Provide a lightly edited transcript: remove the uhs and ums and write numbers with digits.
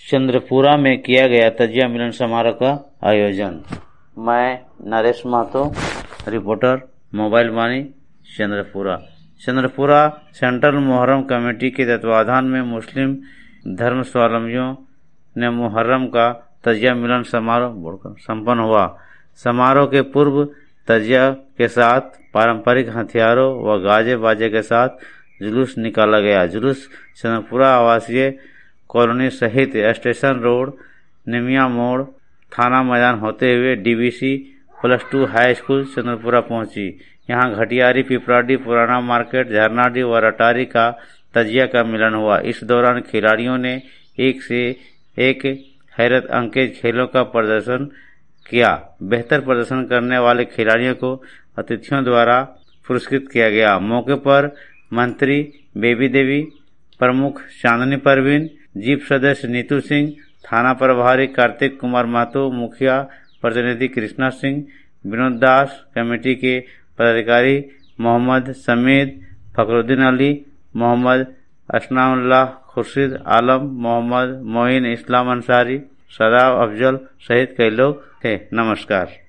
चंद्रपुरा में किया गया तजिया मिलन समारोह का आयोजन। मैं Naresh Mahto, reporter, mobile Vaani, Chandrapura central Muharram committee के तत्वाधान में मुस्लिम धर्म स्वावलंबियों ने मुहर्रम का तजिया मिलन समारोह संपन्न हुआ। समारोह के पूर्व तजिया के साथ पारंपरिक हथियारों व गाजे बाजे के साथ जुलूस निकाला गया। जुलूस चंद्रपुरा आवासीय कॉलोनी सहित स्टेशन रोड, निमिया मोड़, थाना मैदान होते हुए डीवीसी +2 हाई स्कूल चंद्रपुरा पहुंची। यहां घटियारी, पिपराडी, पुराना मार्केट, झरनाडी व रटारी का तजिया का मिलन हुआ। इस दौरान खिलाड़ियों ने एक से एक हैरत अंगेज खेलों का प्रदर्शन किया। बेहतर प्रदर्शन करने वाले खिलाड़ियों को अतिथियों द्वारा पुरस्कृत किया गया। मौके पर मंत्री बेबी देवी, प्रमुख चांदनी परवीन, जीप सदस्य नीतू सिंह, थाना प्रभारी कार्तिक कुमार महतो, मुखिया प्रतिनिधि कृष्णा सिंह, विनोद दास, कमेटी के पदाधिकारी मोहम्मद समीद, फखरुद्दीन अली, मोहम्मद असनाउल्लाह, खुर्शीद आलम, मोहम्मद मोइन, इस्लाम अंसारी, सदाब अफजल सहित कई लोग थे। नमस्कार।